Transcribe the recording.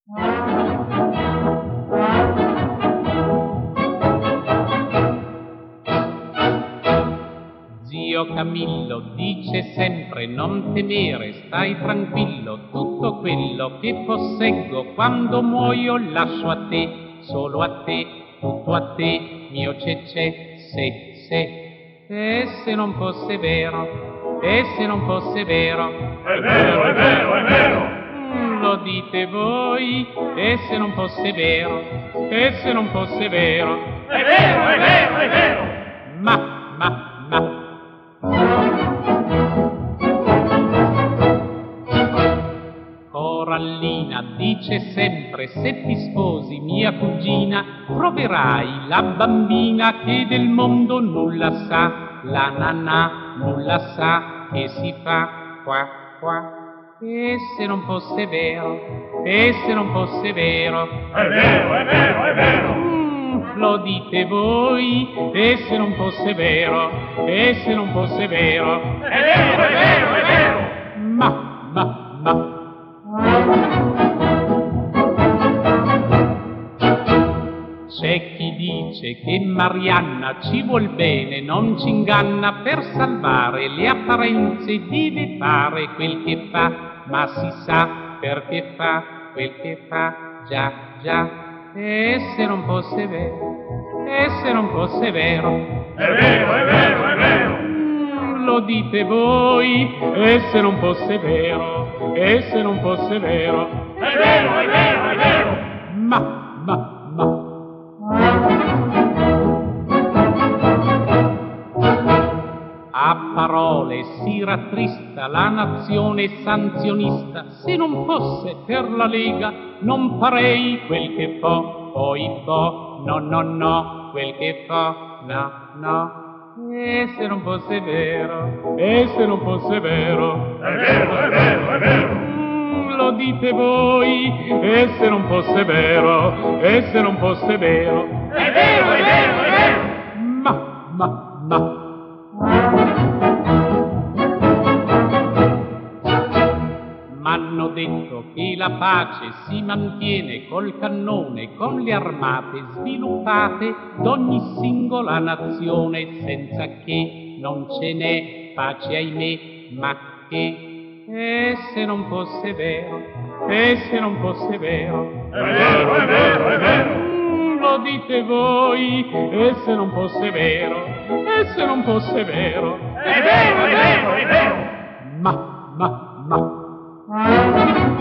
Zio Camillo dice sempre non temere, stai tranquillo, tutto quello che posseggo quando muoio lascio a te, solo a te, tutto a te, mio cecè, se. E se non fosse vero, e se non fosse vero, è vero, è vero, è vero. Lo dite voi, e se non fosse vero, e se non fosse vero, è vero, è vero, è vero. Ma. Corallina dice sempre se ti sposi mia cugina troverai la bambina che del mondo nulla sa, la nanà nulla sa che si fa qua. E se non fosse vero, e se non fosse vero, è vero, è vero, è vero. Lo dite voi, e se non fosse vero, e se non fosse vero, è vero, è vero, è vero. Ma. C'è chi dice che Marianna ci vuol bene, non ci inganna, per salvare le apparenze deve fare quel che fa, ma si sa perché fa quel che fa, già. E se non fosse vero, e se non fosse vero, è vero, è vero, è vero. Lo dite voi, e se non fosse vero, e se non fosse vero, è vero, è vero, è vero. Ma. A parole si rattrista la nazione sanzionista, se non fosse per la Lega non farei quel che fo, poi fo, no, quel che fo, no. E se non fosse vero, e se non fosse vero, è vero, è vero, è vero. Lo dite voi, e se non fosse vero, e se non fosse vero, è vero, è vero, è vero. Ma. M'hanno detto che la pace si mantiene col cannone, con le armate sviluppate d'ogni singola nazione, senza che non ce n'è pace, ahimè, ma che. E se non fosse vero, e se non fosse vero, è vero, è vero, è vero. Lo dite voi, e se non fosse vero, e se non fosse vero, è vero, è vero, è vero. Ma.